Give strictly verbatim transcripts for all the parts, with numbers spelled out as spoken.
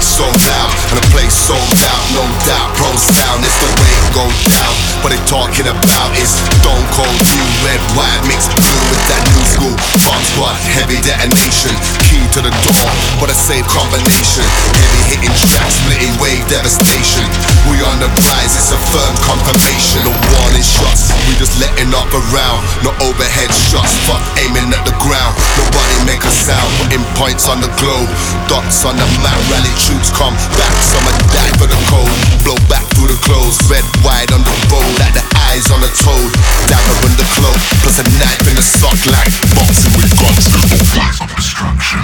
so loud, and the place sold out, no doubt. Pro sound, it's the way it goes down. What they talking about is stone cold new red, white mixed blue with that new school bomb squad, heavy detonation, key to the door, what a safe combination. Heavy hitting tracks, splitting wave devastation. We on the rise, it's a firm confirmation. No warning shots, we just letting off around. No overhead shots, fuck aiming at the ground. Nobody make a sound, putting points on the globe, dots on the map. Rally troops come back, some are die for the code. Blow back through the clothes, red wide on the road, like the eyes on a toad. Dagger in the cloak, plus a knife in the sock, like boxing with guns. There's no place of destruction.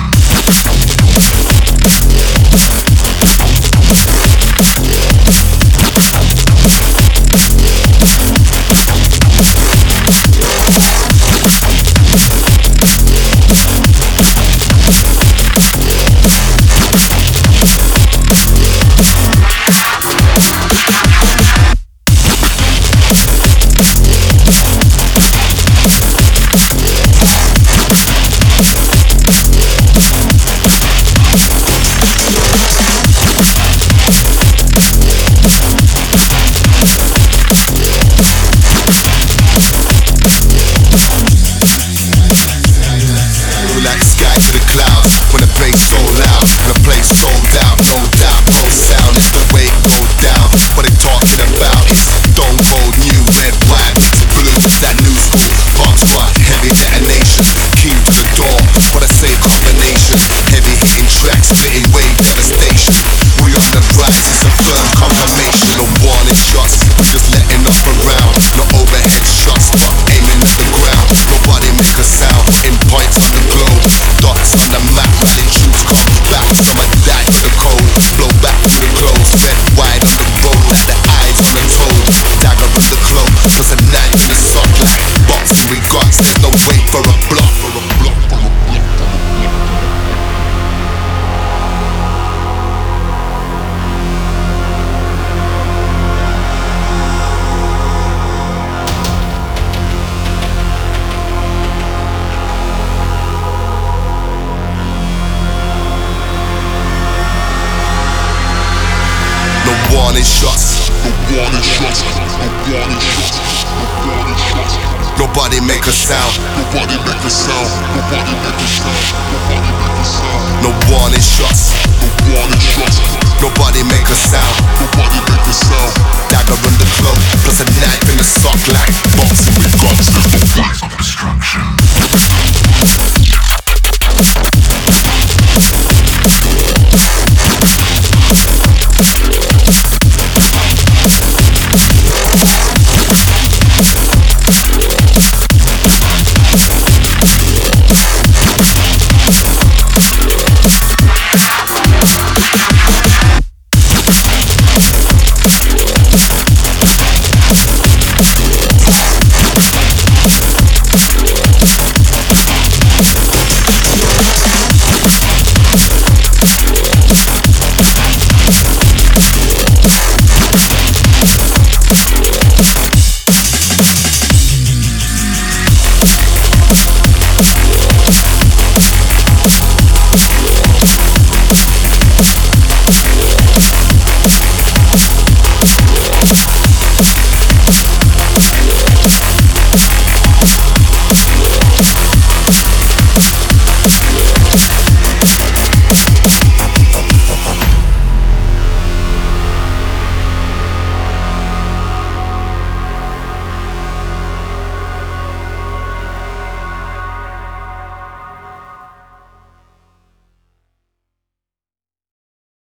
Warning shots, no warning shots, no warning shots, no warning shots. Nobody make a sound, nobody make a sound, nobody make a sound, nobody make a sound. No warning shots, no warning shots. Nobody make a sound, nobody make a sound. Dagger in the cloak, plus a knife in the sock.